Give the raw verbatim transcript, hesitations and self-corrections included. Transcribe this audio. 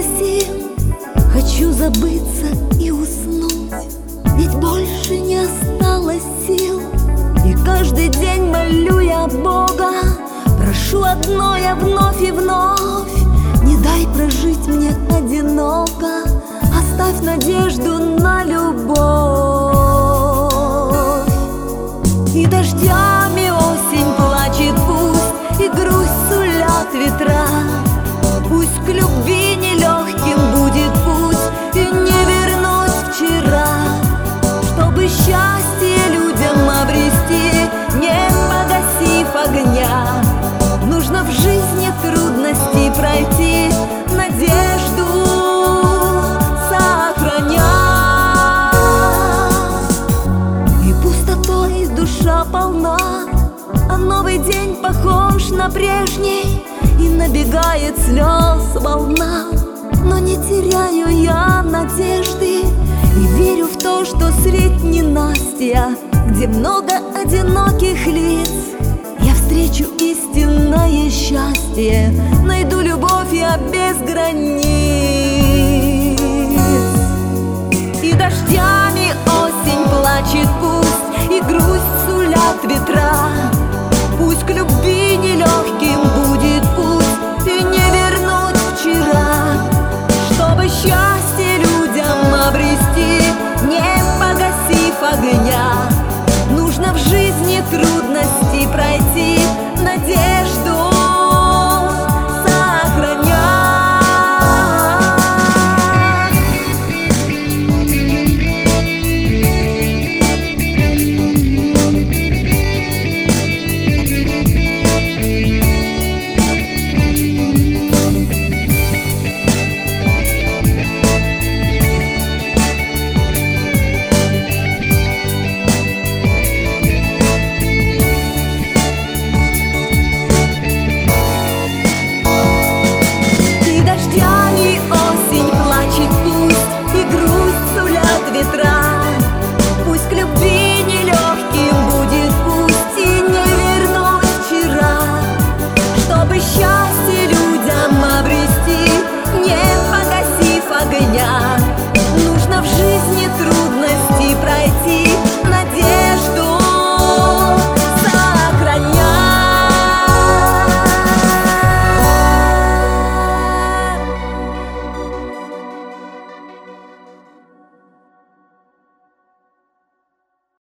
сил. Хочу забыться и уснуть, ведь больше не осталось сил. И каждый день молю я Бога, прошу одно я вновь и вновь: не дай прожить мне одиноко, оставь надежду на любовь. И дождями осень плачет пусть, и грусть сулят ветра. Пусть к любви нелегким будет путь, и не вернусь вчера. Чтобы счастье людям обрести, не погасив огня, нужно в жизни трудности пройти, надежду сохраня. И пустотой душа полна, а новый день похож на прежний, и набегает слез волна. Но не теряю я надежды и верю в то, что средь ненастья, где много одиноких лиц, я встречу истинное счастье, найду любовь я без границ. И дождями осень плачет пусть, и грусть сулят ветра. Пусть к любви нелегким